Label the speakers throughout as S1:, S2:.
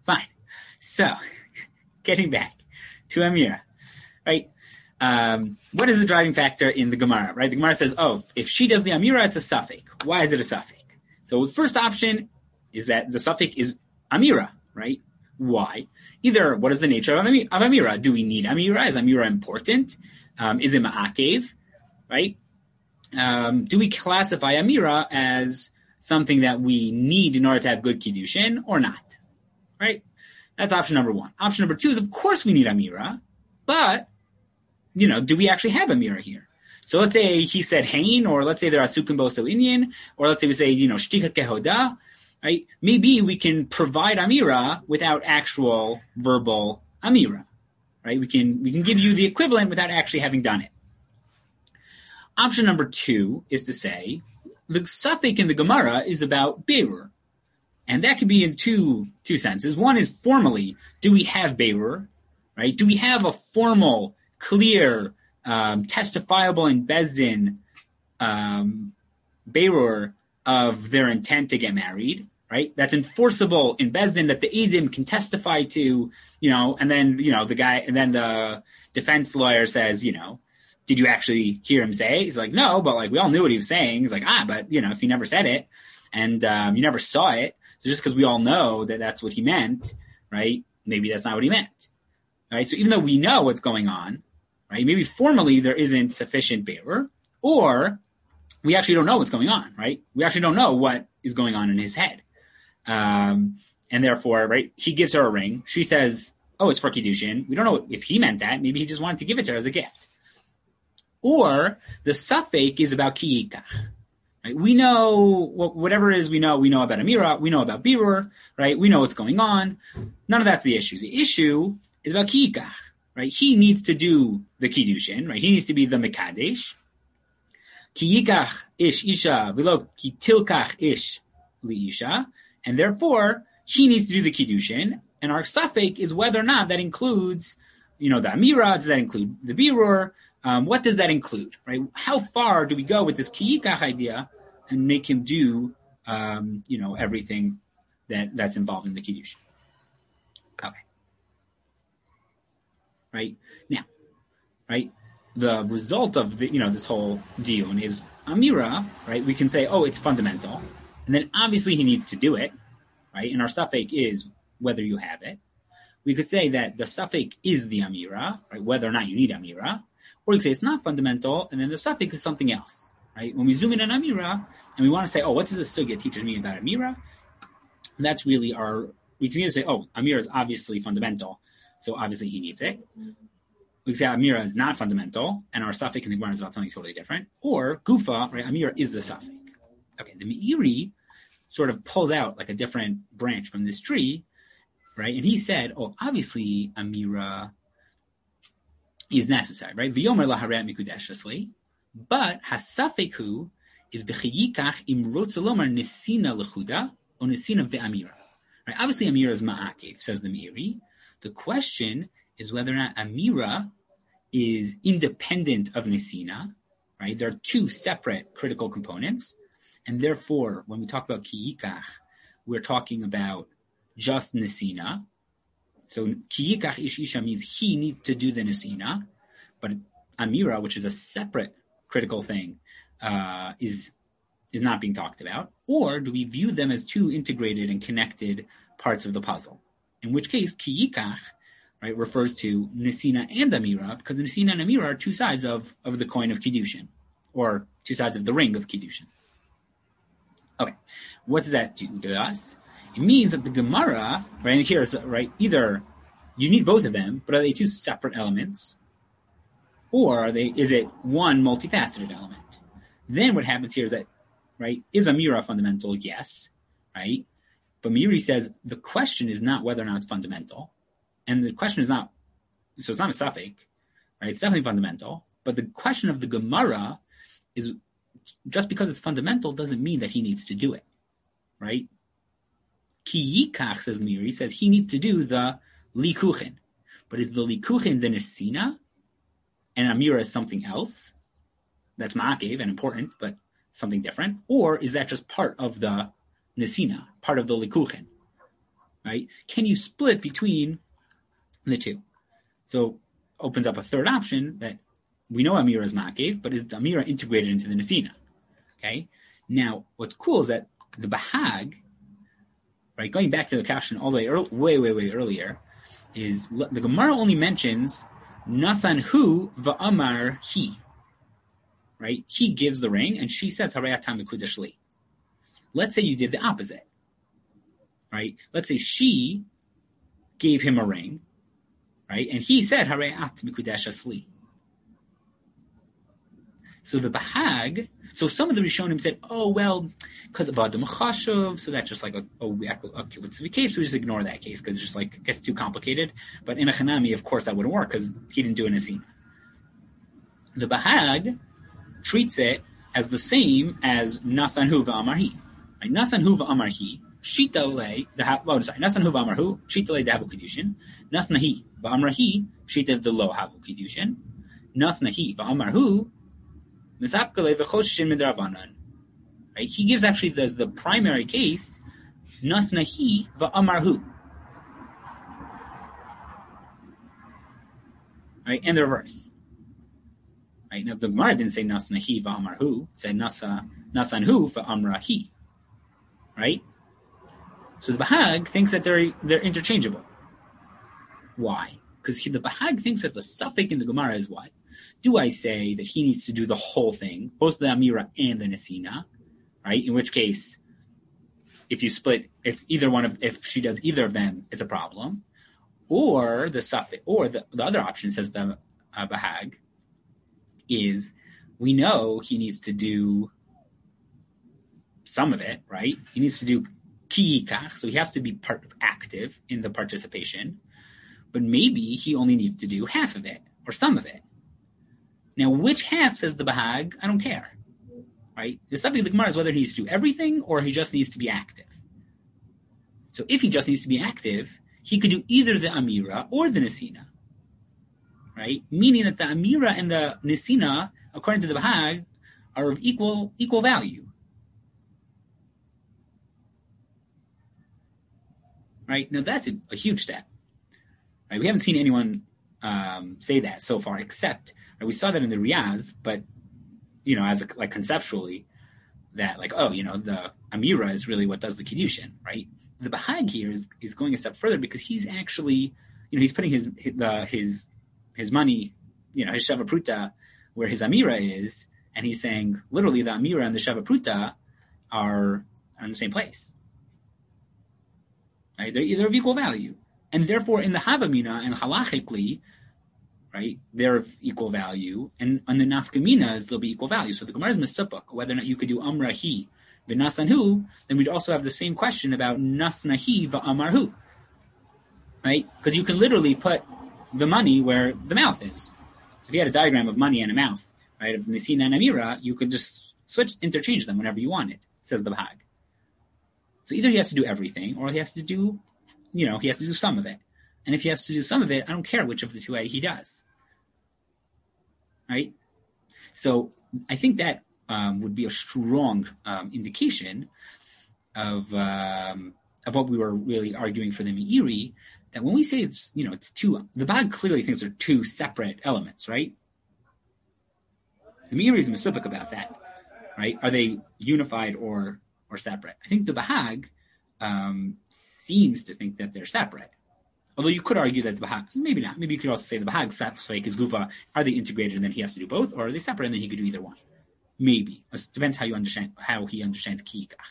S1: Fine. So, getting back to Amira, right? What is the driving factor in the Gemara, right? The Gemara says, oh, if she does the Amira, it's a suffix. Why is it a suffix? So the first option is that the suffix is Amira, right? Why? Either what is the nature of Amira? Do we need Amira? Is Amira important? Is it Ma'akev, right? Do we classify Amira as something that we need in order to have good Kiddushin or not, right? That's option number one. Option number two is, of course, we need Amira, but, do we actually have Amira here? So let's say he said Hain, or let's say they're Asukim Boso Inyan, or let's say we say, Shtika Kehoda, right? Maybe we can provide Amira without actual verbal Amira, right? We can give you the equivalent without actually having done it. Option number two is to say, the suffix in the Gemara is about Beirur. And that could be in two senses. One is formally, do we have Beirur, right? Do we have a formal, clear, testifiable in Bezdin Beirur of their intent to get married, right? That's enforceable in Bezdin that the Eidim can testify to, and then, the defense lawyer says, did you actually hear him say? He's like, no, but we all knew what he was saying. He's like, but if he never said it and you never saw it, so just because we all know that that's what he meant, right? Maybe that's not what he meant, right? So even though we know what's going on, right? Maybe formally there isn't sufficient bearer, or we actually don't know what's going on, right? We actually don't know what is going on in his head. And therefore, right, he gives her a ring. She says, oh, it's for Kiddushin. We don't know if he meant that. Maybe he just wanted to give it to her as a gift. Or the suffix is about kiyikach. Right? We know whatever it is we know about Amira, we know about Birur, right? We know what's going on. None of that's the issue. The issue is about kiyikach, right? He needs to do the Kiddushin, right? He needs to be the Mekadesh. Kiyikach ish isha v'lo kitilkach ish liisha. And therefore, he needs to do the Kiddushin. And our suffix is whether or not that includes, the Amira, does that include the Birur? What does that include, right? How far do we go with this kiyikach idea and make him do, everything that's involved in the Kiddush? Okay. Right? Now, right? The result of this whole diyun is Amira, right? We can say, oh, it's fundamental. And then obviously he needs to do it, right? And our suffix is whether you have it. We could say that the suffix is the Amira, right? Whether or not you need Amira. Or you can say it's not fundamental, and then the suffix is something else, right? When we zoom in on Amira, and we want to say, oh, what does this sugya teach me about Amira? That's really we can either say, oh, Amira is obviously fundamental, so obviously he needs it. We can say Amira is not fundamental, and our suffix in the Gemara is about something totally different. Or Gufa, right? Amira is the suffix. Okay, the Meiri sort of pulls out like a different branch from this tree, right? And he said, oh, obviously Amira is necessary, right? V'yomer laharet mikudeshesli, but hasafeku is b'chiyikach im rotzalomar nesina lechuda or nesina ve'amira. Right? Obviously, Amira is ma'akev, says the Meiri. The question is whether or not Amira is independent of nesina. Right? There are two separate critical components, and therefore, when we talk about kiyikach, we're talking about just nesina. So kiyikach ish isha means he needs to do the nesina, but Amira, which is a separate critical thing, is not being talked about. Or do we view them as two integrated and connected parts of the puzzle? In which case, kiyikach, right, refers to nesina and Amira, because nesina and Amira are two sides of the coin of Kiddushin, or two sides of the ring of Kiddushin. Okay, what does that do to us? It means that the Gemara, right, and here is, right, either you need both of them, but are they two separate elements? Or is it one multifaceted element? Then what happens here is that, right, is Amira fundamental? Yes, right? But Meiri says the question is not whether or not it's fundamental. And the question is not, so it's not a suffix, right? It's definitely fundamental. But the question of the Gemara is, just because it's fundamental doesn't mean that he needs to do it, right? Kiyikach, says Meiri, says he needs to do the likuchin. But is the likuchin the nesina, and Amira is something else? That's ma'akev and important, but something different. Or is that just part of the nesina, part of the likuchin, right? Can you split between the two? So opens up a third option that we know Amira is Makev, but is the Amira integrated into the Nesina? Okay. Now, what's cool is that the Bahag, right, going back to the question all the way, way earlier, is the Gemara only mentions Nasan hu va'amar he. Right? He gives the ring, and she says, Harayatam Mikudash li. Let's say you did the opposite. Right? Let's say she gave him a ring, right? And he said, Harayat Mikudash li. So the Bahag, so some of the Rishonim said, oh, well, because of Adam Chashuv, so that's just like what's the case? So we just ignore that case because it just like gets too complicated. But in a Hanami, of course, that wouldn't work because he didn't do an Asina. The Bahag treats it as the same as Nasanhu v'amarhi. Right? Nasanhu v'amarhi, Shita le, Nasanhu v'amarhu, Shita le dehavu kiddushin, Nasnahi v'amarhi, Shita de lo havu kiddushin, Nasnahi v'amarhu, Nisapkale v'choshin midrabanan. Right? He gives actually the primary case, Nasnahi v'amarhu. Right? And the reverse. Right? Now the Gemara didn't say Nasnahi v'amarhu, it said Nasanhu v'amrahi. Right? So the Bahag thinks that they're interchangeable. Why? Because the Bahag thinks that the suffix in the Gemara is what? Do I say that he needs to do the whole thing, both the Amira and the Nesina? Right? In which case, if she does either of them, it's a problem. Or the suffix, or the other option, says the Bahag, is we know he needs to do some of it, right? He needs to do kiyikach, so he has to be active in the participation, but maybe he only needs to do half of it or some of it. Now, which half, says the Bahag, I don't care, right? The subject of the Gemara is whether he needs to do everything or he just needs to be active. So if he just needs to be active, he could do either the Amira or the Nesina, right? Meaning that the Amira and the Nesina, according to the Bahag, are of equal value. Right? Now that's a huge step. Right? We haven't seen anyone say that so far, except we saw that in the Riyaz, but as conceptually, that the Amira is really what does the Kiddushin, right? The Bahag here is going a step further because he's actually, he's putting his money, his Shava Pruta, where his Amira is, and he's saying literally the Amira and the Shava Pruta are in the same place. Right? They're of equal value. And therefore, in the Havamina and halachically, right, they're of equal value. And on the Nafkaminas, they'll be equal value. So the Gemara is Mesupuk, whether or not you could do Amrahi v'Nasanhu, then we'd also have the same question about Nasnahi v'Amarhu. Right? Because you can literally put the money where the mouth is. So if you had a diagram of money and a mouth, right, of Nesina and Amira, you could just interchange them whenever you wanted, says the Bahag. So either he has to do everything, or he has to do, some of it. And if he has to do some of it, I don't care which of the two he does. Right? So I think that would be a strong indication of what we were really arguing for the Meiri, that when we say it's two, the Bahag clearly thinks they're two separate elements, right? The Meiri is Mesupik about that, right? Are they unified or separate? I think the Bahag seems to think that they're separate. Although you could argue that the Bahag, maybe not. Maybe you could also say the Bahag Safek is Gufa. Are they integrated and then he has to do both, or are they separate and then he could do either one? Maybe. It depends how he understands Kiyikach.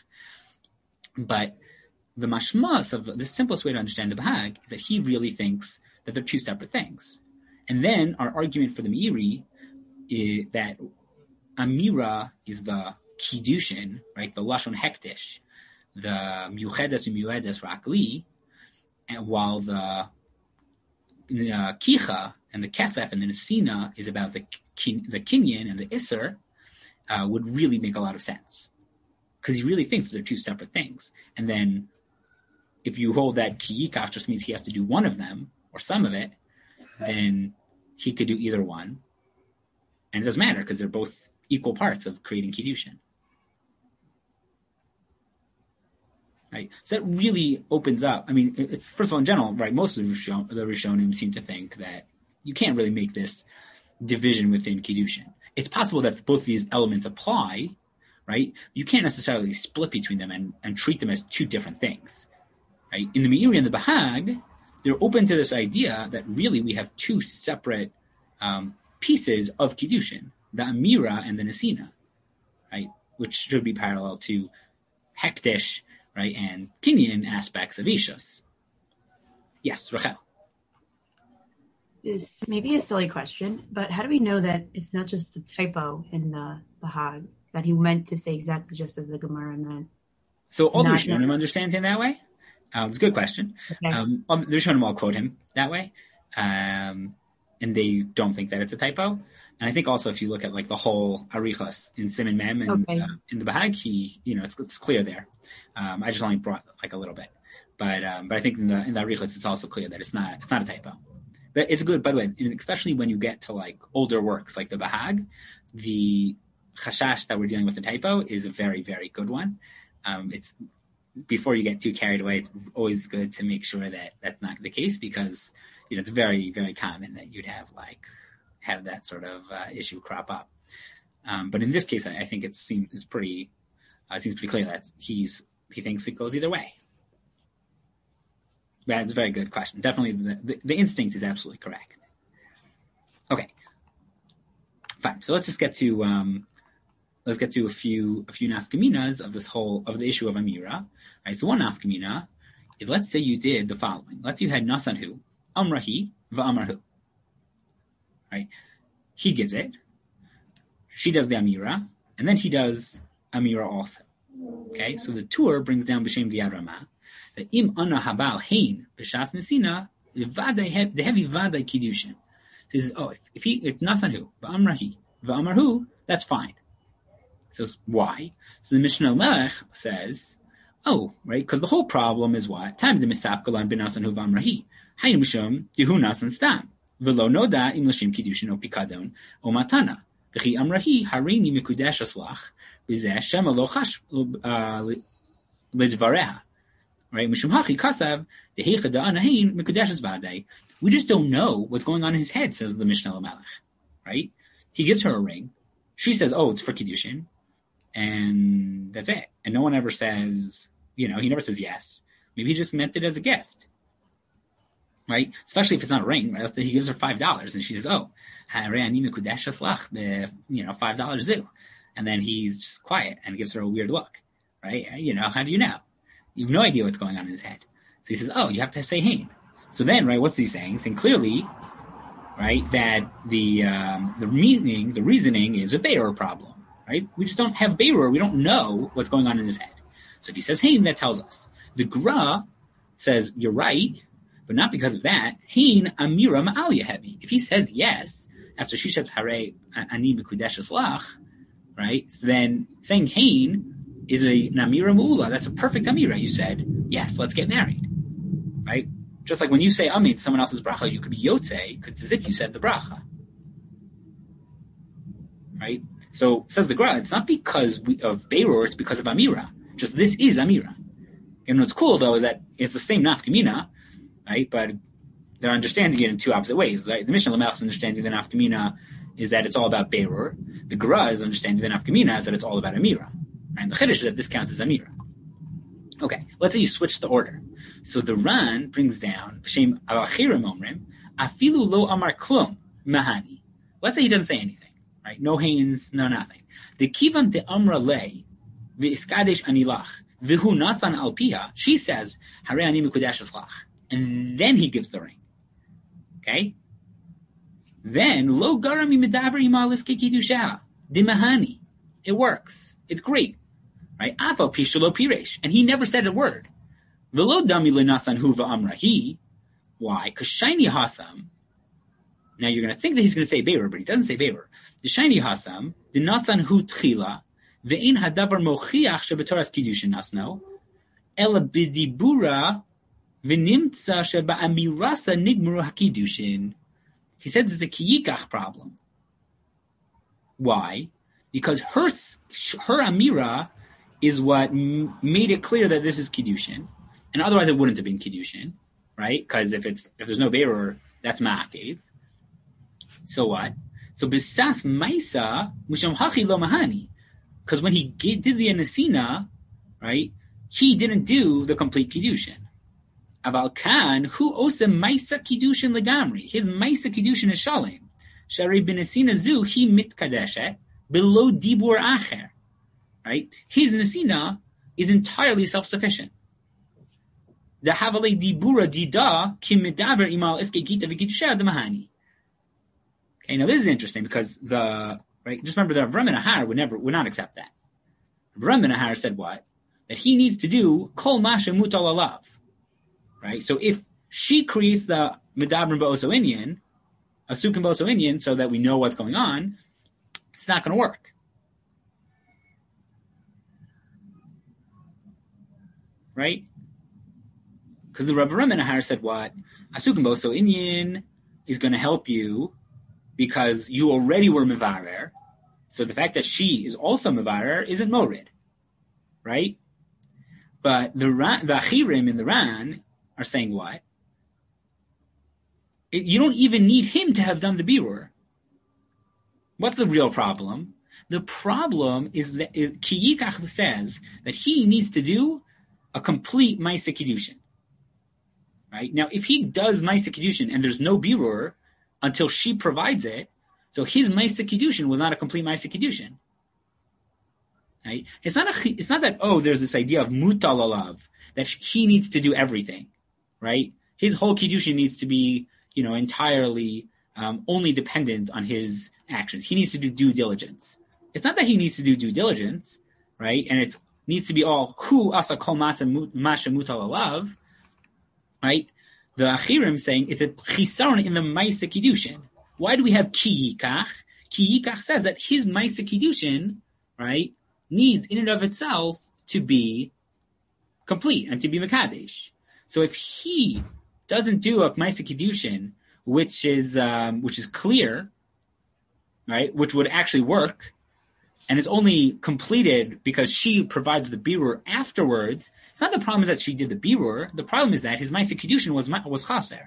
S1: But the mashmas of the simplest way to understand the Bahag is that he really thinks that they're two separate things. And then our argument for the Meiri is that Amira is the Kiddushin, right? The Lashon Hektish, the Miuchedes and Miuedes Rakli, and while the Kicha and the Kesef and the Nesina is about the Kinyan and the Isser, would really make a lot of sense. Because he really thinks that they're two separate things. And then if you hold that Kiyikach just means he has to do one of them, or some of it, then he could do either one. And it doesn't matter, because they're both equal parts of creating Kiddushin. right? So that really opens up. I mean, it's first of all in general, right? Most of the Rishonim seem to think that you can't really make this division within Kiddushin. It's possible that both of these elements apply, right? You can't necessarily split between them and treat them as two different things, right? In the Meiri and the Bahag, they're open to this idea that really we have two separate pieces of Kiddushin, the Amira and the Nesina, right? Which should be parallel to Hekdesh, right, and Kinyan aspects of Ishus. Yes, Rachel.
S2: This may be a silly question, but how do we know that it's not just a typo in the Bahag, that he meant to say exactly just as the Gemara meant?
S1: So all the Rishonim understand him that way? It's a good question. Okay. The Rishonim all quote him that way, and they don't think that it's a typo. And I think also if you look at like the whole Arichas in Siman Mem and in the Bahag, it's clear there. I just only brought like a little bit, but I think in the Arichas it's also clear that it's not a typo. But it's good, by the way, especially when you get to like older works like the Bahag, the chashash that we're dealing with the typo is a very, very good one. It's before you get too carried away, it's always good to make sure that that's not the case because it's very, very common that you'd have that sort of issue crop up. But in this case, I think it seems pretty clear that he thinks it goes either way. That's a very good question. Definitely, the instinct is absolutely correct. Okay, fine. So let's just get to a few nafkaminas of the issue of Amira. Right. So one nafkamina is, let's say you did the following. Let's say you had Nasanhu, Amrahi, Va'amarhu. Right. He gives it. She does the Amira, and then he does Amira also. Okay. So the tour brings down B'Shem V'Yad Ramah. The im ana habal hein b'shas nesina the heavy vaday kiddushin. Says, if nasanhu v'amrahi, that's fine. So why? So the Mishnah Melech says, right, because the whole problem is what? Time the misapkalan b'nasanhu v'amrahi. Hayim mishum yehu nasan stam v'lo noda im l'shem kiddushin o pikadon o matana v'chi amrahi harini mikudesh aslach b'zeh shema lo chash lidvareha. Right? We just don't know what's going on in his head, says the Mishnah Melech. Right? He gives her a ring. She says, it's for Kiddushin. And that's it. And no one ever says, he never says yes. Maybe he just meant it as a gift. Right? Especially if it's not a ring. Right? He gives her $5 and she says, $5 zoo. And then he's just quiet and gives her a weird look. Right? How do you know? You have no idea what's going on in his head. So he says, you have to say hein. So then, right, what's he saying? He's saying clearly, right, that the reasoning is a Be'er problem, right? We just don't have Be'er. We don't know what's going on in his head. So if he says hein, that tells us. The Gra says, you're right, but not because of that. Hein Amira Ma'al Yehevi. If he says yes, after she says Hare Ani B'Kudesh Aslach, right, so then saying hein is a Namira Mu'ula. That's a perfect Amira. You said, yes, let's get married. Right? Just like when you say Amin to someone else's bracha, you could be Yotze, because it's as if you said the bracha. Right? So, says the Gra, it's not because of Beirur, it's because of Amira. Just this is Amira. And what's cool, though, is that it's the same Nafkamina, right? But they're understanding it in two opposite ways. Right? The Mishnah Lamech is understanding the Nafkamina is that it's all about Beirur. The Gra is understanding the Nafkamina is that it's all about Amira. And the Chiddush is that this counts as Amira. Okay, let's say you switch the order. So the Ran brings down B'Shem Avachirim Omrim Afilu Lo Amar Klum Mahani. Let's say he doesn't say anything, right? No hands, no nothing. The Kivan de Amra Le V'iskadesh Anilach Vihu Nasan Alpiha. She says Hare Ani Mikudash Aslach, and then he gives the ring. Okay. Then Lo Garami Medaber Imalis Kekidusha Dimahani. It works. It's great. Right? Afal Pishalo Piresh. And he never said a word. Velo Dami Lenasan Huva Amrahi. Why? Because Shiny Hasam. Now you're going to think that he's going to say Be'er, but he doesn't say Be'er. The Shiny Hasam, the Nasan Hu Tchila, Ve'in Hadavar Mochiach Shebetoras Kiddushin Nasno, Ela Bidibura V'nimtza Sheba Amirasa Nigmuru HaKiddushin. He said it's a Kiyikach problem. Why? Because her Amira is what made it clear that this is Kiddushin. And otherwise it wouldn't have been Kiddushin, right? Because if there's no Be'er, that's Ma'akev. So what? So Bisas Maisa, Musham Hachi Lo Mahani. Because when he did the Anesina, right, he didn't do the complete Kiddushin. Aval Kan, who ose Maisa Kiddushin Legamri. His Maisa Kiddushin is Shalem. Shari B'Nesina Zu, he mitkadeshet, below Dibur Acher. Right? His Nesina is entirely self-sufficient. The Havale Dibura Dida, Kim Medaber Imal Eske Gita V'Kiddusha Mahani. Okay, now this is interesting because just remember that Avram and Ahar would not accept that. Avram and Ahar said what? That he needs to do Kol Masha Mutal Alav. Right? So if she creates the Medabrim Ba'oso Inyan, Asukim Ba'oso Inyan, so that we know what's going on, it's not going to work. Right? Because the Rabbi and Ahar said what? Asukim Ba'oso Inyan is going to help you because you already were Mevarer. So the fact that she is also Mevarer isn't Morid. Right? But the Achirim in the Ran are saying what? You don't even need him to have done the birur. What's the real problem? The problem is that Ki Yikach says that he needs to do a complete Maisa Kiddushin. Right? Now, if he does Maisa Kiddushin and there's no birur until she provides it, so his Maisa Kiddushin was not a complete Maisa Kiddushin. Right? It's not that, there's this idea of mutal alav, that he needs to do everything. Right? His whole Kiddushin needs to be, entirely only dependent on his actions. He needs to do due diligence. It's not that he needs to do due diligence, right? And it needs to be all hu asa kol masha mutal alav, right? The Achirim saying it's a chisaron in the Maisa Kiddushin. Why do we have Ki Yikach? Ki Yikach says that his Maisa Kiddushin, right, needs in and of itself to be complete and to be Mekadesh. So if he doesn't do a Maisa Kiddushin, which is clear, right, which would actually work, and it's only completed because she provides the birur afterwards, it's not the problem that she did the birur. The problem is that his Maisa Kiddushin was chaser.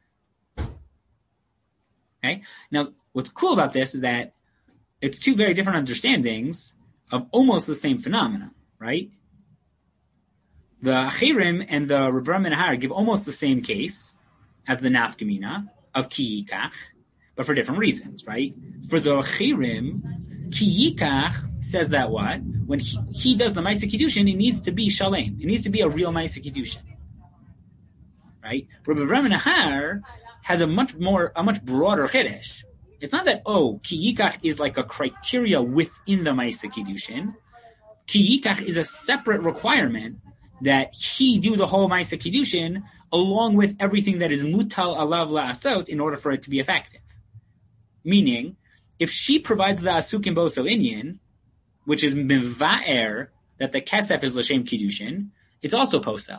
S1: Okay? Now, what's cool about this is that it's two very different understandings of almost the same phenomena, right? The Achirim and the Rebbe and Ahar give almost the same case as the Nafkamina of Ki Yikach, but for different reasons, right? For the Achirim, Ki Yikach says that what? When he does the Maisa Kiddushin, it needs to be Shalem. It needs to be a real Maisa Kiddushin. Right? Rebbe and Ahar has a much broader Chiddush. It's not that, Ki Yikach is like a criteria within the Maisa Kiddushin. Ki Yikach is a separate requirement that he do the whole Maisa Kiddushin along with everything that is mutal alav la'asot in order for it to be effective. Meaning, if she provides the asukim boso inyan, which is miva'er, that the kesef is l'shem Kiddushin, it's also posel.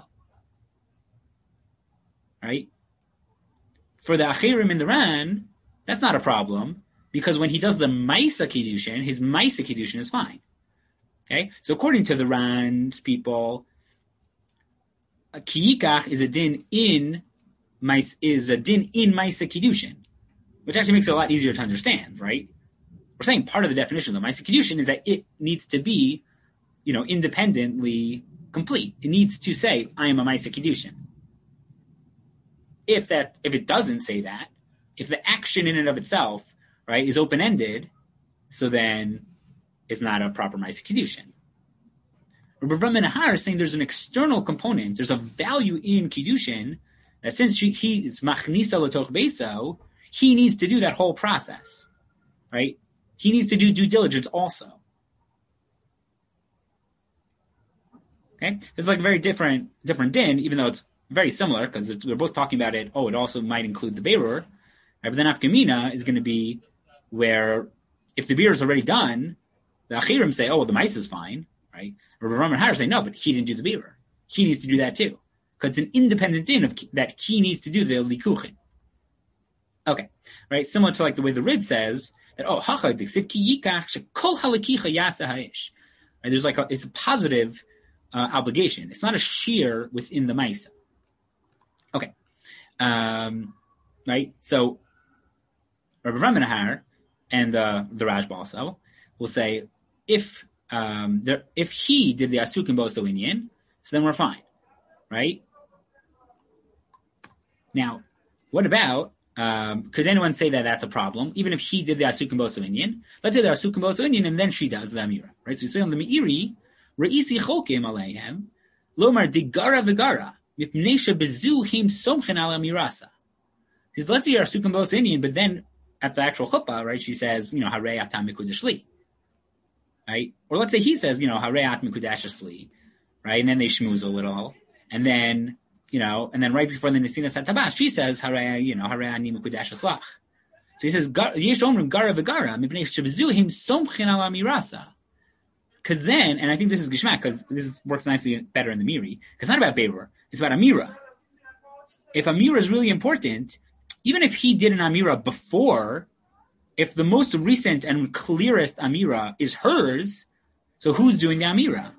S1: Right? For the Achirim in the Ran, that's not a problem, because when he does the Maisa Kiddushin, his Maisa Kiddushin is fine. Okay? So according to the Ran's people, Ki Yikach is a din in Maisa Kiddushin, which actually makes it a lot easier to understand, right? We're saying part of the definition of the Maisa Kiddushin is that it needs to be, independently complete. It needs to say, I am a Maisa Kiddushin. If it doesn't say that, if the action in and of itself, right, is open-ended, so then it's not a proper Maisa Kiddushin. Rabbi Avram and Ahar is saying there's an external component, there's a value in Kiddushin, that since he is machnisa l'toch beiso, he needs to do that whole process, right? He needs to do due diligence also. Okay? It's like a very different din, even though it's very similar, because we're both talking about it, it also might include the Beirur, right? But then Afkamina is going to be where, if the Beirur is already done, the Achirim say, the mice is fine, right? Rabbi Ram and Har say, no, but he didn't do the Beirur. He needs to do that too. Because it's an independent din of that he needs to do the Likuchin. Okay, right? Similar to like the way the Rid says, that, Hacha diksiv ki yikach shekol halakicha yasa ha'ish. Right? There's it's a positive obligation. It's not a shear within the Maisa. Okay. Right? So Rabbi Ramenahar and the Rashba also will say if he did the Asukim Boso Inyan, so then we're fine. Right? Now, what about could anyone say that that's a problem? Even if he did the Asukim Boso Inyan, let's say the Asukim Boso Inyan and then she does the Amira. Right? So you say on the Meiri, Re'isi Cholkim Aleihem, Lomar Digara Vigara, Mipnesha Bezu Him Somchen Ala Mirasa. He says, let's say you're Asukim Boso Inyan, but then at the actual chuppah, right, she says, Harei Atam Mikudash Li. Right? Or let's say he says, Harei At Mikudash Li. Right? And then they schmooze a little. And then, and then right before the Nesina Satabas, she says, Harei Ani Mikudash Aslach. So he says, Yesh Omrim Gara Vigara, Mipnei Shebezu Him Somchen Ala Mirasa. Because then, and I think this is Gishmak, because this works nicely better in the Miri, because it's not about Be'er, it's about Amira. If Amira is really important, even if he did an Amira before, if the most recent and clearest Amira is hers, so who's doing the Amira?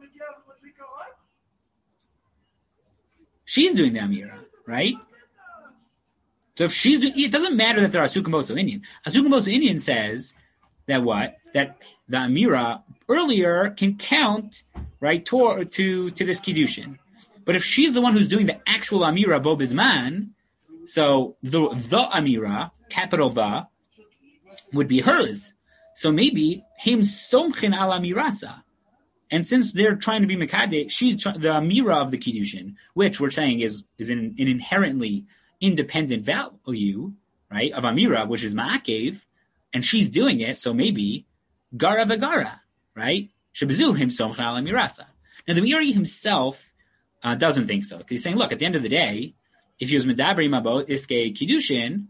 S1: She's doing the Amira, right? So if she's doing, it doesn't matter that there are Asukim Boso Inyan. Asukim Boso Inyan says that what? That the Amira earlier can count, right, to this Kiddushin. But if she's the one who's doing the actual Amira Bo Bizman, so the Amira, capital the, would be hers. So maybe him somchin al Amirasa. And since they're trying to be Mekadeh, she's the Amira of the Kiddushin, which we're saying is an inherently independent value, right, of Amira, which is Ma'akev, and she's doing it, so maybe Gara Vagara, right? Shebezu him somchin al Amirasa. Now the Meiri himself doesn't think so. Because he's saying, look, at the end of the day, if he was medabrim about iske kiddushin,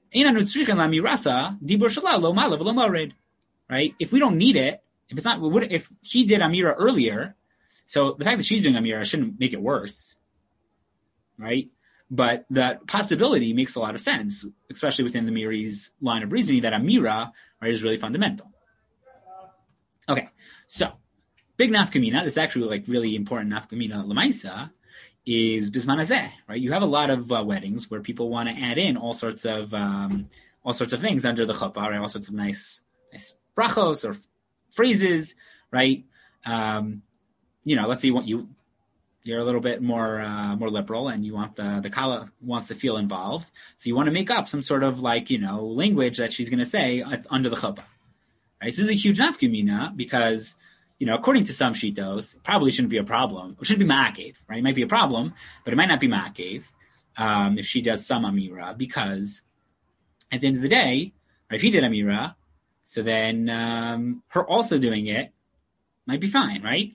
S1: right? If we don't need it, if it's not, if he did Amira earlier, so the fact that she's doing Amira shouldn't make it worse, right? But that possibility makes a lot of sense, especially within the Meiri's line of reasoning that Amira, right, is really fundamental. Okay, so big nafkamina. This is actually really important nafkamina lemaisa. Is Bisman Hazeh, right? You have a lot of weddings where people want to add in all sorts of things under the chuppah, right? All sorts of nice brachos or phrases, right? Let's say you're a little bit more liberal, and you want the kala wants to feel involved, so you want to make up some sort of language that she's going to say under the chuppah, right? So this is a huge nafkamina because, according to some shitos, it probably shouldn't be a problem. It shouldn't be ma'akev, right? It might be a problem, but it might not be ma'akev if she does some amira, because at the end of the day, right, if he did amira, so then her also doing it might be fine, right?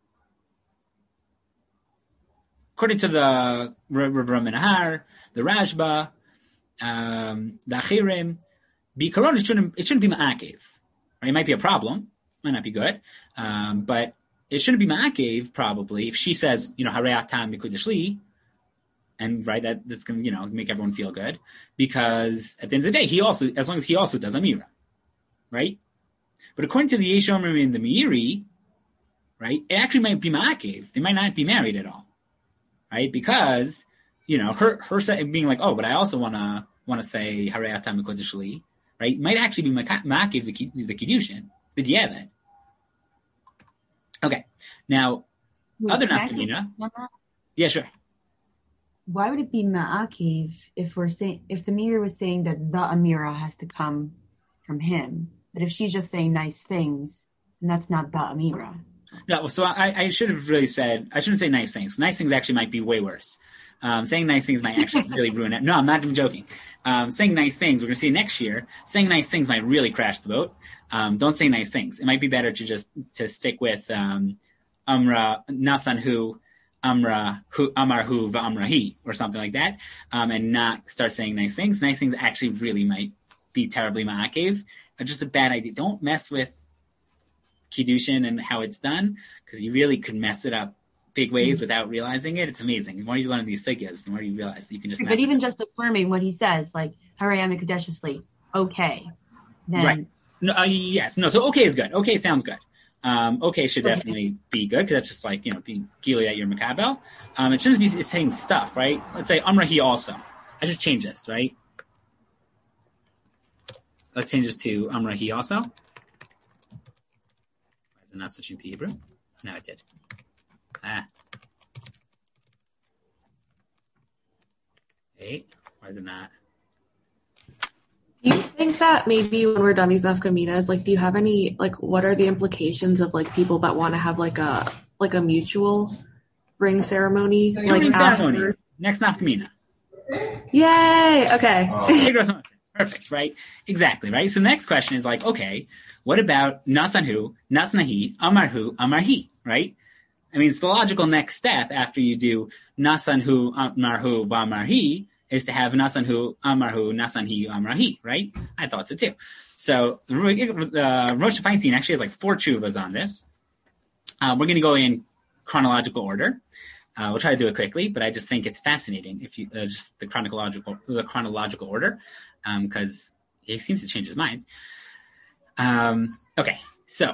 S1: According to the Rabbi Ramenahar, the Rashba, the Achirim, bikaron, it shouldn't be ma'akev, right? It might be a problem. Might not be good, but it shouldn't be ma'akev probably if she says, Harei Atam Mikudash Li, and right, that's going to make everyone feel good, because at the end of the day, he also, as long as he also does Amira, right? But according to the Yesh Omrim in the Meiri, right, it actually might be ma'akev. They might not be married at all, right? Because her being like, oh, but I also want to say Harei Atam Mikudash Li, right, might actually be ma'akev the Kiddushin. Yeah, then. Okay. Now, other nafkamina. Yeah, sure.
S2: Why would it be ma'akev if the Meiri was saying that the Amira has to come from him, but if she's just saying nice things, then that's not the Amira?
S1: No, so I should have really said, I shouldn't say nice things. Nice things actually might be way worse. Saying nice things might actually really ruin it. No, I'm not even joking. Saying nice things, we're going to see next year, saying nice things might really crash the boat. Don't say nice things. It might be better to stick with Amra Nasanhu, Amra Hu, Amarhu, V'Amrahi, or something like that, and not start saying nice things. Nice things actually really might be terribly ma'akev. Just a bad idea. Don't mess with Kiddushin and how it's done, because you really could mess it up big ways without realizing it. It's amazing. The more you learn these sugyas, the more you realize you can just.
S2: But even just affirming what he says, like Harei Mikudeshly, okay, then
S1: right? No, yes, no. So okay is good. Okay sounds good. okay should definitely be good because that's just like being gili at your makabel. It shouldn't be saying stuff, right? Let's say amrahi also. I should change this, right? Let's change this to amrahi also. Why is it not switching to Hebrew? No, it did. Hey, why is it not?
S3: Do you think that maybe when we're done these nafkaminas, like, do you have any, like, what are the implications of, like, people that want to have, like a mutual ring ceremony?
S1: Like, after? Next nafkamina.
S3: Yay! Okay.
S1: Perfect, right? Exactly, right? So the next question is like, okay, what about nasanhu, nasnahi, amarhu, amarhi, right? I mean, it's the logical next step after you do nasanhu, amarhu, vamarhi, is to have nasanhu, amarhu, nasanhi, amrahi, right? I thought so too. So Rosh Feinstein actually has like 4 tshuvas on this. We're going to go in chronological order. We'll try to do it quickly, but I just think it's fascinating if you just the chronological order, because he seems to change his mind. Okay, so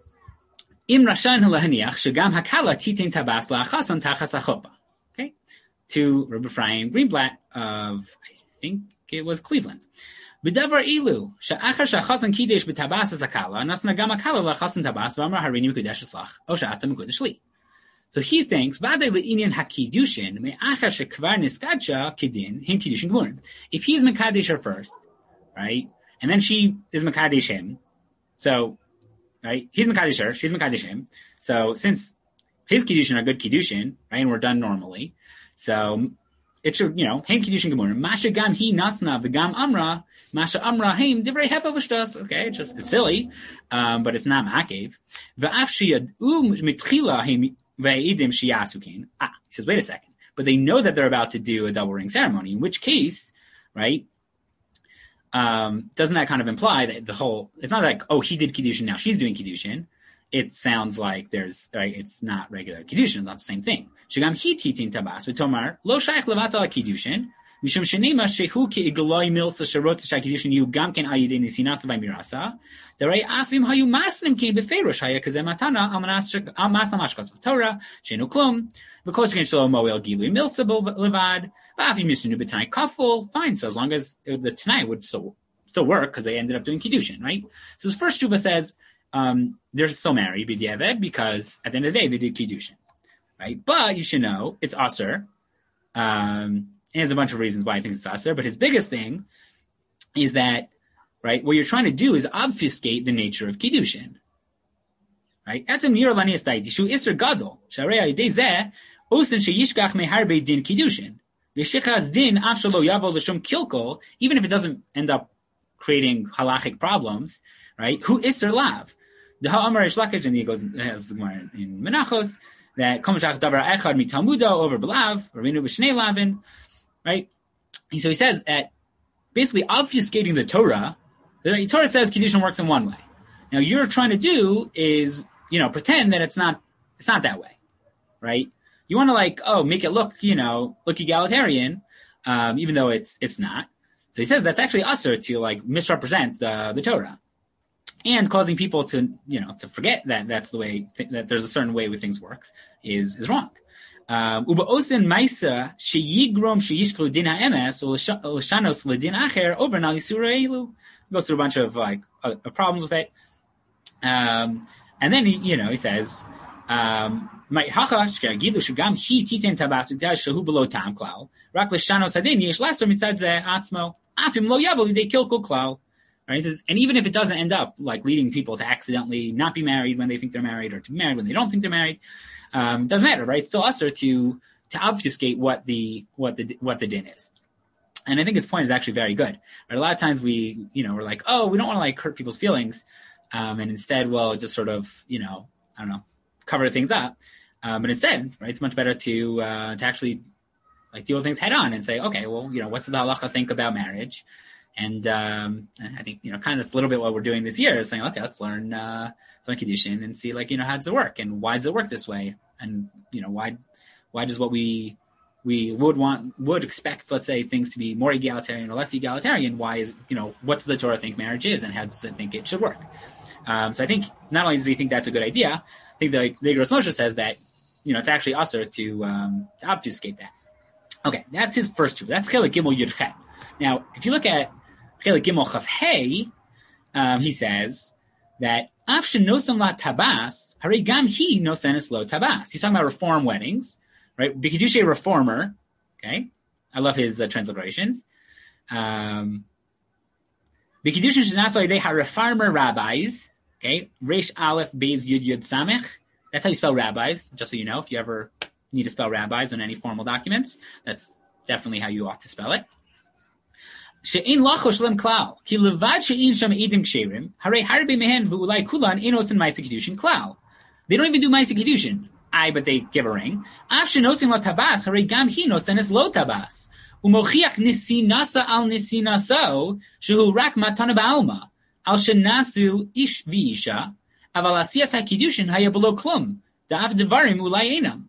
S1: Im Rashan Lahaniach Shagam Hakala Titin Tabas La'achasan Tachas Achopa. Okay, to Rabbi Ephraim Greenblatt of, I think it was Cleveland. B'davar ilu she'achar she'achasan kidesh b'tabas hakala nasna gam hakala la'achasan tabas v'amar harini mekudesh eslach o she'ata mekudesh li. So he thinks v'adei le'inyan hakidushin me'achar she'kvar niskadsha kidin him kidushin gemurim. If he's mekadesh her first, right, and then she is mekadesh him, so right, he's mekadesh her, she's mekadesh him. So since his kiddushin are good kiddushin, right, and we're done normally, so it should, heim kiddushin gemurim. Masha gam hi nasna v'gam amra. Masha amra haim divrei hefa v'shtas. Okay, it's silly, but it's not ma'akev. V'af sheyadu mitchila haim ve'idim sheyasukin. He says, wait a second. But they know that they're about to do a double ring ceremony, in which case, right, doesn't that kind of imply that it's not like, oh, he did kiddushin, now she's doing kiddushin. It sounds like it's not regular kiddushin, it's not the same thing. Shagam hi titin tabas v'tomar lo shaykh levata kiddushin mishum shenema shehu ki igloi milsa sharot shakidushin yu gam ken ayidei nisinas v'mirasa darei afim hayu masnim kin befeirosh haya kazeh matana almas amashkas v'torah shenu klum v'kol sheken shelo moel gilui milsa levad v'afim yisunu b'tanai kaful. Fine, so as long as the tanai would still work because they ended up doing kiddushin, right? So his first tshuva says they're still married b'diavad because at the end of the day they did kiddushin, right? But you should know it's aser. And there's a bunch of reasons why I think it's aser, but his biggest thing is that, right, what you're trying to do is obfuscate the nature of kiddushin, right? Etzem nir lani estai dishu iser gadol sharei ayidei zeh osin sheyishkach meharbe din kiddushin v'shichaz din af shelo yavo l'shum kilkol, even if it doesn't end up creating halachic problems, right? Who iser lav? The ha'amar ishlakish, and he goes has the Gemara in Menachos that komashach davar echad mitalmudo over belav ravinu b'shnei lavin, right? So he says that basically obfuscating the Torah. The Torah says kiddushin works in one way. Now you're trying to do is pretend that it's not that way, right? You want to make it look egalitarian, even though it's not. So he says that's actually usher to misrepresent the Torah, and causing people to to forget that that's the way that there's a certain way things work is wrong. Uba osin maisa sheyigrom sheyishklu din ha'emes or l'shanos l'din acher over na l'isura elu. Goes through a bunch of problems with it, and then he says. Right, so he says, and even if it doesn't end up leading people to accidentally not be married when they think they're married, or to be married when they don't think they're married, it doesn't matter, right? It's still usher to obfuscate what the din is. And I think his point is actually very good. Right? A lot of times we're like, oh, we don't want to hurt people's feelings, and instead we'll just sort of I don't know, cover things up. But instead, right, it's much better to actually deal with things head on and say, okay, well, what's the halacha think about marriage? And I think kind of a little bit what we're doing this year is saying, okay, let's learn kiddushin and see how does it work and why does it work this way, and why does what we would expect, let's say, things to be more egalitarian or less egalitarian, why is what does the Torah think marriage is, and how does it think it should work? So I think not only does he think that's a good idea, I think the Igros Moshe says that it's actually usher to obfuscate that. Okay, that's his first two. That's Chelik Gimel Yud Chet. Now, if you look at Chelik Gimel Chaf Hey, he says that Afshin Nosan La Tabas, Hare Gam Hi Nosenis Lo Tabas. He's talking about reform weddings, right? Bikidushe reformer. Okay, I love his transliterations. Bikidushin Shanaso Yedei HaRefarmer rabbis. Okay, Reish Aleph Beis Yud Yud Samech. That's how you spell rabbis. Just so you know, if you ever need to spell rabbis on any formal documents, that's definitely how you ought to spell it. She'in lacho shlem klal ki levad she'in sham edim ksherim harei harbe mehen v'ulai kulan enos in ma'aseh kiddushin klal. They don't even do ma'aseh kiddushin. But they give a ring. Af shenosin lo tabas harei gam hi nosenes lo tabas umochiach nisinasa al nisinaso shehu rak matana ba'alma al shenasu ish v'isha aval asiyas hakiddushin haya below klum da'af devarim ulai enam.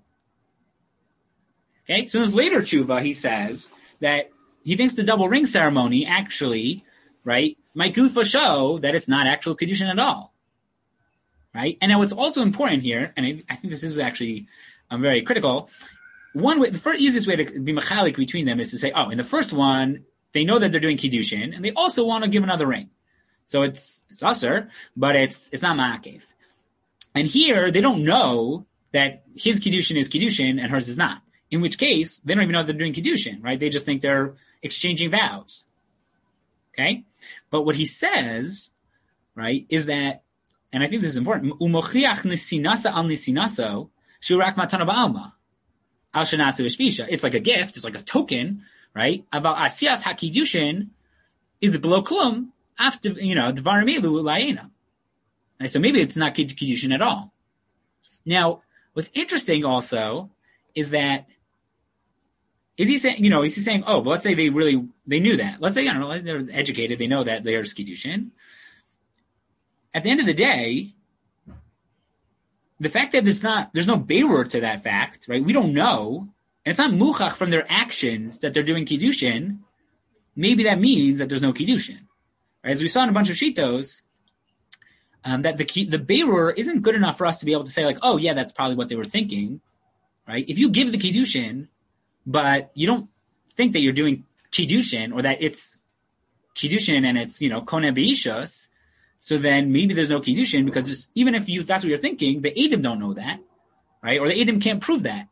S1: Okay, so in his later tshuva, he says that he thinks the double ring ceremony actually, right, might goof or show that it's not actual Kiddushin at all. Right? And now what's also important here, and I think this is actually very critical, one way, the first easiest way to be mechalik between them is to say, in the first one, they know that they're doing Kiddushin, and they also want to give another ring. So it's usher, but it's not ma'akev. And here, they don't know that his Kiddushin is Kiddushin and hers is not. In which case, they don't even know they're doing Kiddushin, right? They just think they're exchanging vows. Okay? But what he says, right, is that, and I think this is important, Umochiach nisinasa al nisinaso, shurak matana ba'alma, al shenasu ishvisha. It's like a gift, it's like a token, right? Aval asiyas ha-Kiddushin is below klum, after, dvarim elu la'ena. So maybe it's not Kiddushin at all. Now, what's interesting also is that is he saying, is he saying, but let's say they knew that. Let's say, they're educated, they know that there's Kiddushin. At the end of the day, the fact that there's no beirur to that fact, right? We don't know, and it's not muchach from their actions that they're doing Kiddushin. Maybe that means that there's no Kiddushin. Right? As we saw in a bunch of shitos, that the beirur isn't good enough for us to be able to say, like, oh yeah, that's probably what they were thinking, right? If you give the Kiddushin, but you don't think that you're doing Kiddushin, or that it's Kiddushin and it's, Kone Beishos, so then maybe there's no Kiddushin, because even if that's what you're thinking, the Edom don't know that, right? Or the Edom can't prove that.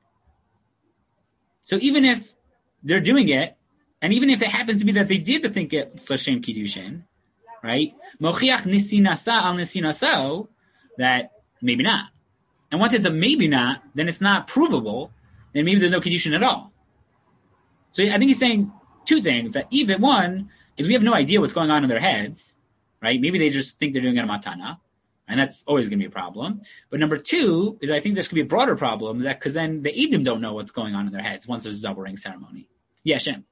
S1: So even if they're doing it, and even if it happens to be that they did think it's L'Shem Kiddushin, right? Mochiach nisinasa al nisinaso, that maybe not. And once it's a maybe not, then it's not provable, then maybe there's no Kiddushin at all. So I think he's saying two things. That even one is we have no idea what's going on in their heads, right? Maybe they just think they're doing it a matana, and that's always going to be a problem. But number two is I think this could be a broader problem, that because then the Edom don't know what's going on in their heads once there's a double ring ceremony. Yeah, Shem.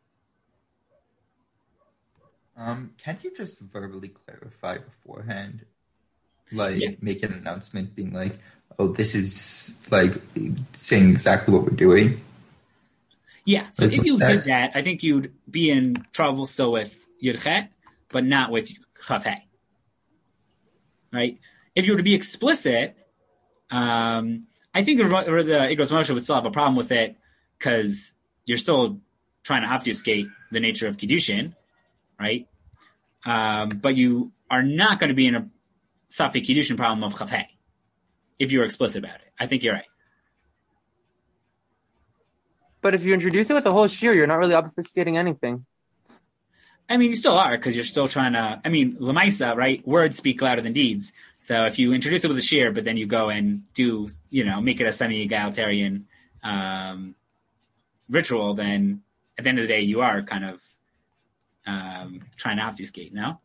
S4: Can't you just verbally clarify beforehand? Make an announcement being like, oh, this is like saying exactly what we're doing?
S1: Yeah, so if you did that, I think you'd be in trouble still with Yud Chet, but not with Chaf Hey. Right? If you were to be explicit, I think the Igros Moshe would still have a problem with it, because you're still trying to obfuscate the nature of Kiddushin, right? But you are not going to be in a Safi Kiddushin problem of Chaf Hey, if you're explicit about it. I think you're right.
S5: But if you introduce it with a whole shir, you're not really obfuscating anything.
S1: I mean, you still are, because you're still trying to, Lamaisa, right? Words speak louder than deeds. So if you introduce it with a shir, but then you go and do, make it a semi-egalitarian ritual, then at the end of the day, you are kind of trying to obfuscate, no?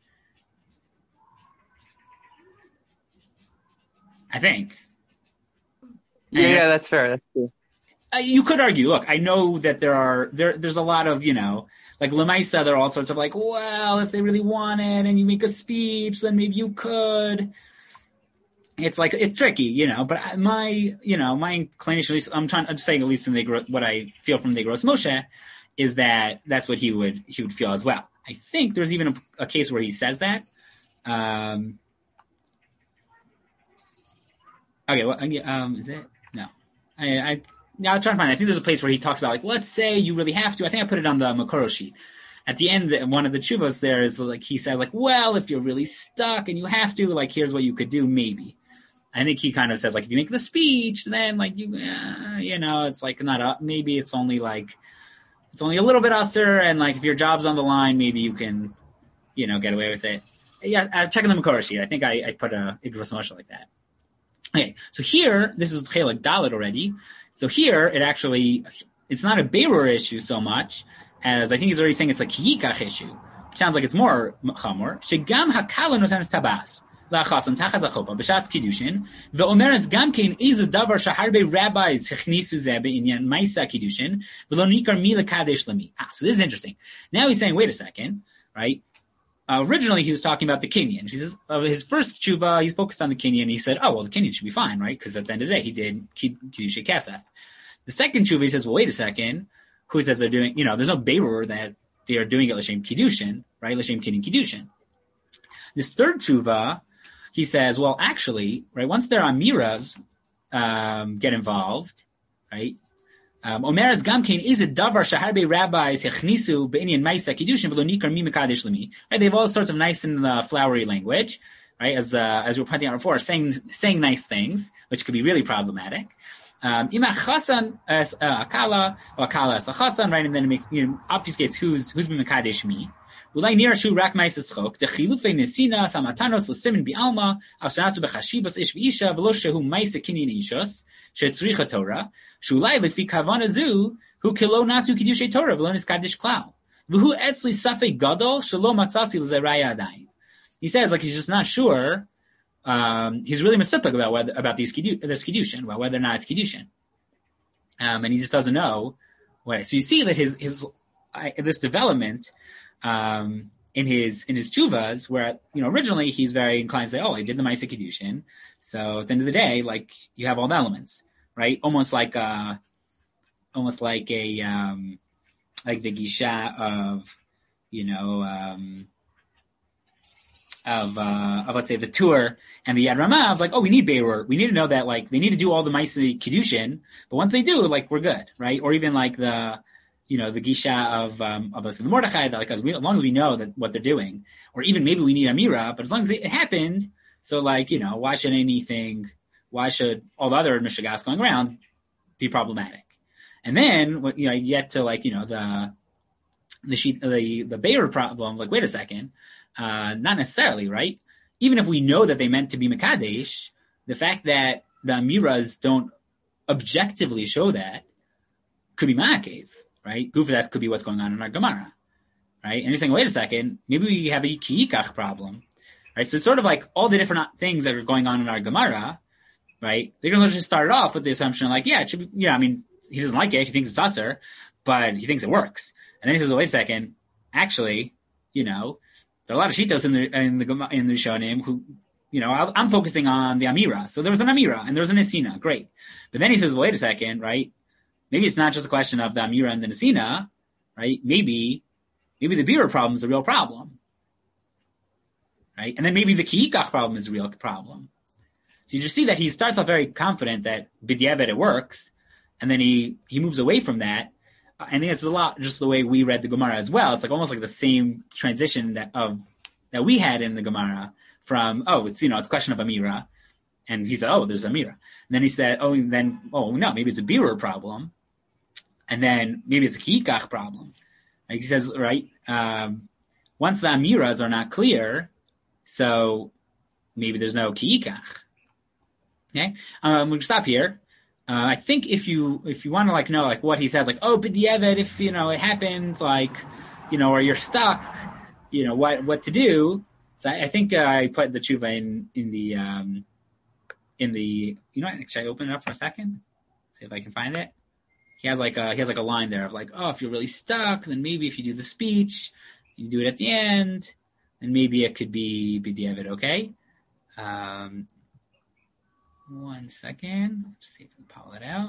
S1: I think.
S5: Yeah, that's fair. That's true.
S1: You could argue, look, I know that there's a lot of, like Lamaisa, there are all sorts of like, well, if they really want it and you make a speech, then maybe you could. It's like, it's tricky, but my inclination, at least I'm saying at least what I feel from the Igros Moshe is that that's what he would feel as well. I think there's even a case where he says that. Okay, well, is it? No. I'll try to find it. I think there's a place where he talks about, like, let's say you really have to. I think I put it on the Makoro sheet. At the end, one of the chuvos there is, like, he says, like, well, if you're really stuck and you have to, like, here's what you could do, maybe. I think he kind of says, like, if you make the speech, then, like, it's, like, maybe it's only a little bit usher, and, like, if your job's on the line, maybe you can, get away with it. Yeah, check in the Makoro sheet. I think I put a Igros Moshe like that. Okay, so here, this is Chelik Dalet already. So here, it's not a Beirur issue so much, as I think he's already saying it's a Kiyikach issue. Which sounds like it's more Chamor. Shegam hakala nosenes tabas. La'chasan tachaz achopa, b'shas kiddushin. Ve'omeres gam kein izu davar shaharbe rabbis hechnisu zeh be'inyan maisa kiddushin. V'lo nikar mi lekadesh lemi. So this is interesting. Now he's saying, wait a second, right? Originally, he was talking about the Kinyan. He says, his first tshuva, he's focused on the Kinyan. He said, oh, well, the Kinyan should be fine, right? Because at the end of the day, he did Kiddushei Kesef. The second tshuva, he says, well, wait a second. Who says they're doing, there's no Beirur that they are doing it L'Shem Kiddushin, right? L'Shem Kinyan Kiddushin. This third tshuva, he says, well, actually, right, once their Amiras get involved, right? Omeres Gamkein is a davar shaharbe rabbis hechnisu be'inyan ma'isa kiddushin v'lo nikar mi mekadesh lemi. Right, they have all sorts of nice and flowery language, right? As we were pointing out before, saying nice things, which could be really problematic. Ima chasan as akala or akala as a chasan, right? And then it makes obfuscates who's been mekadesh mi. Ulay nira shu rak ma'isa schok the chilufei nesina samatanos l'simin bi'alma al shanasu b'chashivos ish v'isha v'lo shehu ma'isa kinyan ishos shetzricha Torah. Shulai lefi kavana zu hu kilo nasu kiddushay Torah v'lo niskadish klal v'hu etzli safei gadol shelo matzasi l'zeraya adayin. He says, like, he's just not sure. He's really misupik about this kiddushin, about whether or not it's kiddushin, and he just doesn't know. What? So you see that his this development in his chuvas, where originally he's very inclined to say, oh, I did the ma'aseh kiddushin, so at the end of the day, like, you have all the elements. Right, almost like a like the gisha of let's say the tour and the Yad Ramah of, like, oh, we need Beirur, we need to know that, like, they need to do all the ma'aseh kiddushin, but once they do, like, we're good, right? Or even like the the gisha of us in the Mordechai, that, like, as long as we know that what they're doing, or even maybe we need Amira, but as long as it happened, so, like, why should all the other mishagas going around be problematic? And then you get to, like, the Beirur problem. Like, wait a second, not necessarily, right? Even if we know that they meant to be Mekadesh, the fact that the Amiras don't objectively show that could be Ma'akev, right? Goof, that could be what's going on in our Gemara, right? And you're saying, wait a second, maybe we have a Kiyikach problem, right? So it's sort of like all the different things that are going on in our Gemara. Right? They're going to just start it off with the assumption, like, yeah, it should be, I mean, he doesn't like it, he thinks it's usher, but he thinks it works. And then he says, well, wait a second, actually, there are a lot of shitos in the Rishonim who, I'm focusing on the Amira. So there was an Amira and there was an Nesina, great. But then he says, well, wait a second, right? Maybe it's not just a question of the Amira and the Nesina, right? Maybe the Beirur problem is a real problem, right? And then maybe the Kiyikach problem is a real problem. So you just see that he starts off very confident that b'diavad it works, and then he moves away from that. I think it's a lot just the way we read the Gemara as well. It's like almost like the same transition that we had in the Gemara from, it's a question of Amira, and he said, oh, there's Amira. And then he said, no, maybe it's a Beirur problem, and then maybe it's a Kiyikach problem. Like he says, right, once the Amiras are not clear, so maybe there's no Kiyikach. Okay, we're gonna stop here. I think if you want to, like, know, like, what he says, like, oh, b'diavad, if it happened, like, or you're stuck, what to do. So I think I put the tshuva in the should I open it up for a second, see if I can find it. He has like a line there of, like, oh, if you're really stuck, then maybe if you do the speech, you do it at the end, then maybe it could be b'diavad. Okay. One second. Let's see if we can pull it out.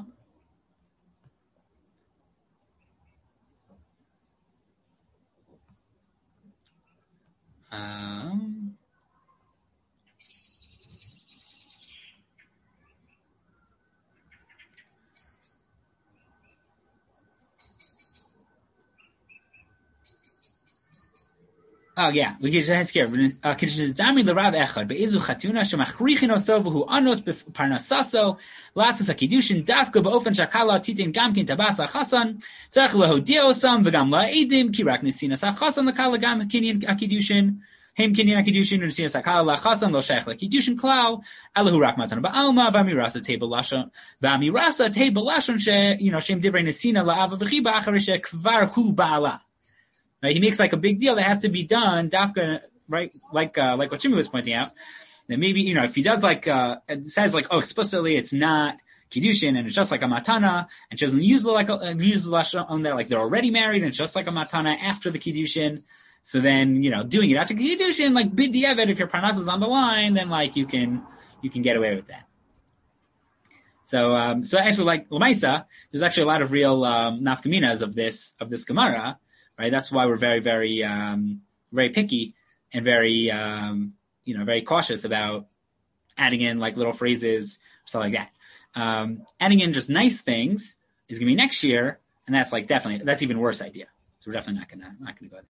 S1: Oh yeah, we can just here. Kiddushidami l'rav echad be'izu chatuna shemachrichin osovu anos b'parnasaso lasus hakidushin dafka ba'ofen shakala titin gamkin tabasa chasan tzarich lehodia osam v'gam la'edim ki rak nesinas hachasan l'kala gam kinyan hakidushin hem kinyan hakidushin nesinas hakala lachasan lo sheich lakidushin klau alahu rak matan ba'alma v'amirasa table lashon shem divrei nesina la'ava v'chiba achar shekvar hu ba'ala. Right? He makes like a big deal that has to be done, dafka, right? Like what Jimmy was pointing out, that maybe, if he does it says explicitly it's not kiddushin and it's just like a matana, and she doesn't use the lashon on there, like they're already married and it's just like a matana after the kiddushin. So then, doing it after kiddushin, like b'diavad, if your parnas is on the line, then like you can get away with that. So actually, like l'maisa, there's actually a lot of real nafkaminas of this Gemara. Right, that's why we're very, very, very picky and very, very cautious about adding in like little phrases, stuff like that. Adding in just nice things is going to be next year, and that's like that's even worse idea. So we're definitely not going to go there.